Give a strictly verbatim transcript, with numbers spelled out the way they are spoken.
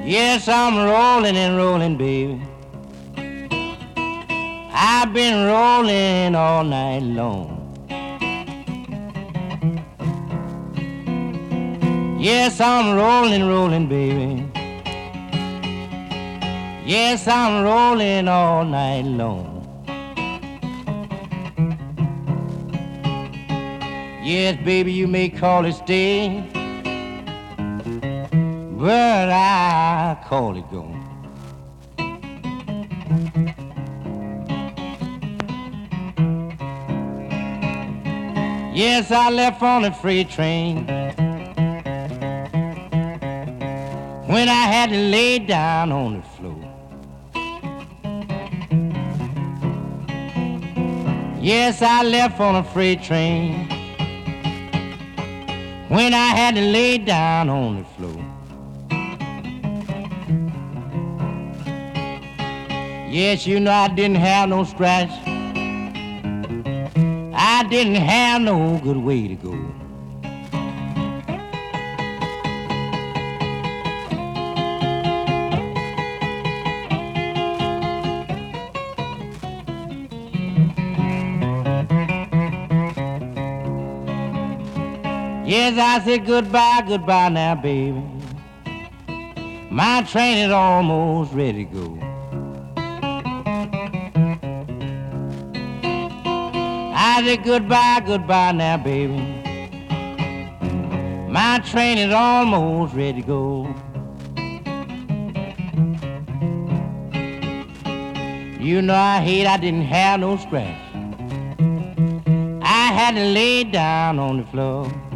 Yes, I'm rolling and rolling, baby. I've been rolling all night long. Yes, I'm rolling, rolling, baby. Yes, I'm rolling all night long. Yes, baby, you may call it stay, but I call it go. Yes, I left on a freight train when I had to lay down on the floor. Yes, I left on a freight train when I had to lay down on the floor. Yes, you know I didn't have no scratch. I didn't have no good way to go. Yes, I said goodbye, goodbye now, baby. My train is almost ready to go. I said goodbye, goodbye now, baby. My train is almost ready to go. You know I hate I didn't have no scratch. I had to lay down on the floor.